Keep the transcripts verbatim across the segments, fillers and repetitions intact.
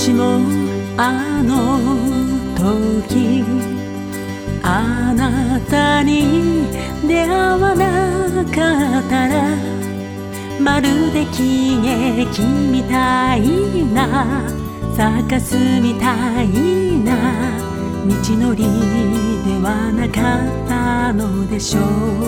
しもあの時あなたに出会わなかったら、まるで喜劇みたいなサーカスみたいな道のりではなかったのでしょう。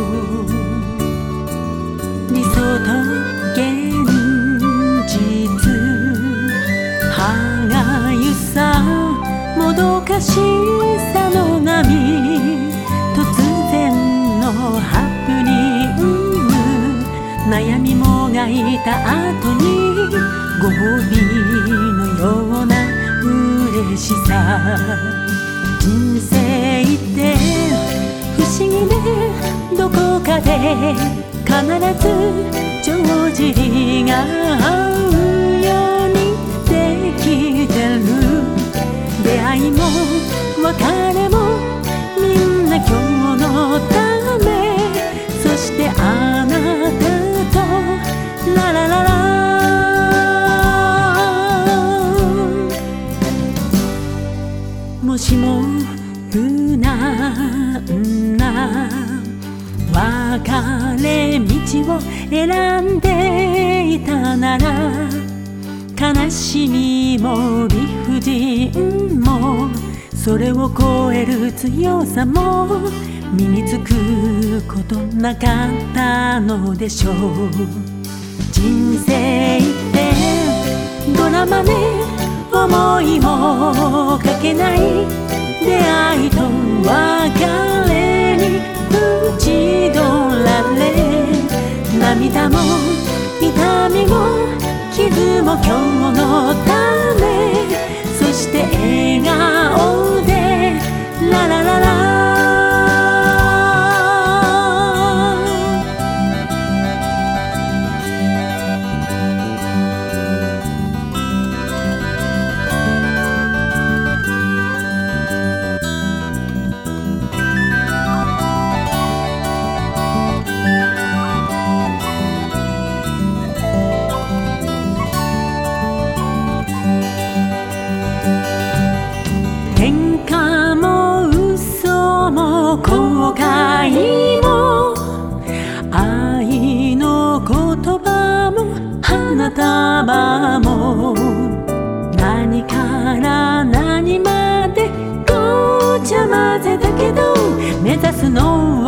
理想と現実、歯がゆさもどかしさの波、突然のハプニング、悩みもがいた後にご褒美のような嬉しさ。人生って不思議で、どこかで必ず帳尻が合うようにできてる。出会いも別れもみんな今日のため。そしてあなたとララララ、もしも無難な別れ道を選んでいたなら、悲しみも理不尽もそれを超える強さも身につくことなかったのでしょう。人生ってドラマね、思いもかけない出会いと別れに打ち取られ、涙も痛みも傷も今日のため。そして笑顔でララララ、喧嘩も嘘も後悔も愛の言葉も花束も、何から何までごちゃ混ぜだけど目指すのは